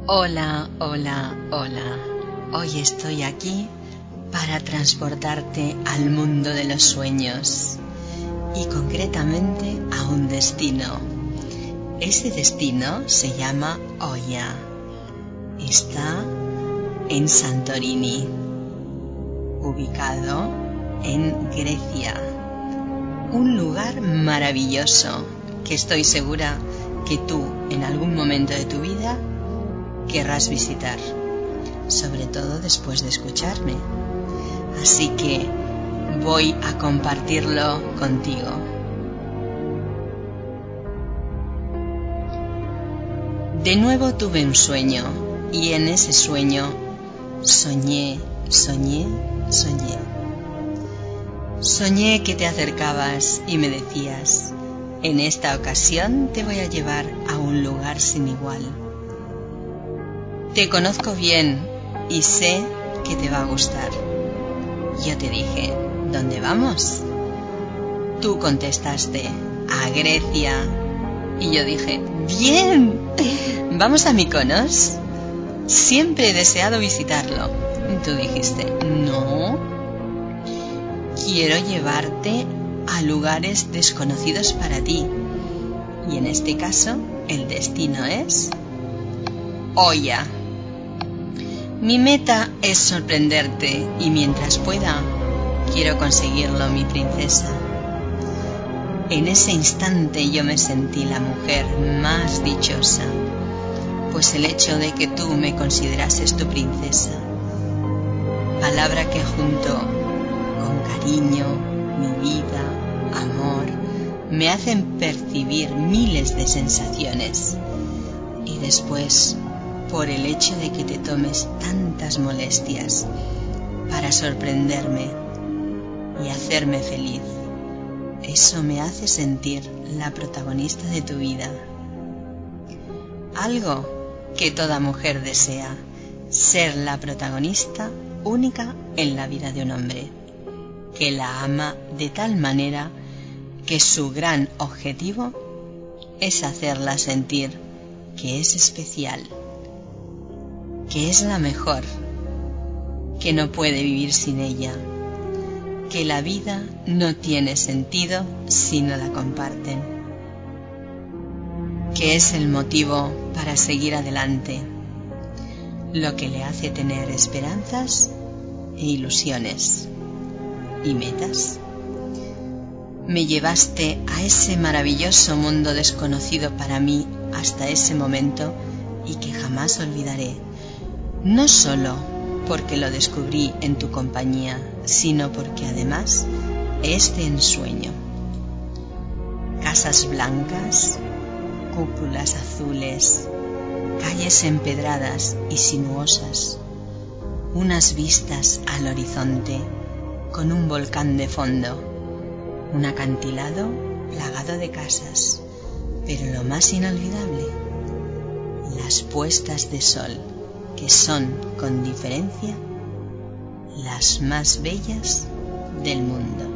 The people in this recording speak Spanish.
Hola, hola, hola. Hoy estoy aquí para transportarte al mundo de los sueños y concretamente a un destino. Ese destino se llama Oia. Está en Santorini, ubicado en Grecia. Un lugar maravilloso que estoy segura que tú en algún momento de tu vida querrás visitar, sobre todo después de escucharme. Así que voy a compartirlo contigo. De nuevo tuve un sueño y en ese sueño soñé que te acercabas y me decías: en esta ocasión te voy a llevar a un lugar sin igual. Te conozco bien y sé que te va a gustar. Yo te dije: ¿dónde vamos? Tú contestaste: a Grecia. Y yo dije: ¡bien! ¿Vamos a Mykonos? Siempre he deseado visitarlo. Y tú dijiste: no, quiero llevarte a lugares desconocidos para ti. Y en este caso, el destino es Oia. Mi meta es sorprenderte y mientras pueda, quiero conseguirlo, mi princesa. En ese instante yo me sentí la mujer más dichosa, pues el hecho de que tú me considerases tu princesa, palabra que junto con cariño, mi vida, amor, me hacen percibir miles de sensaciones. Y después, por el hecho de que te tomes tantas molestias para sorprenderme y hacerme feliz, eso me hace sentir la protagonista de tu vida. Algo que toda mujer desea, ser la protagonista única en la vida de un hombre, que la ama de tal manera que su gran objetivo es hacerla sentir que es especial, que es la mejor, que no puede vivir sin ella, que la vida no tiene sentido si no la comparten, que es el motivo para seguir adelante, lo que le hace tener esperanzas e ilusiones y metas. Me llevaste a ese maravilloso mundo desconocido para mí hasta ese momento y que jamás olvidaré. No solo porque lo descubrí en tu compañía, sino porque además es de ensueño. Casas blancas, cúpulas azules, calles empedradas y sinuosas, unas vistas al horizonte con un volcán de fondo, un acantilado plagado de casas, pero lo más inolvidable, las puestas de sol, que son, con diferencia, las más bellas del mundo.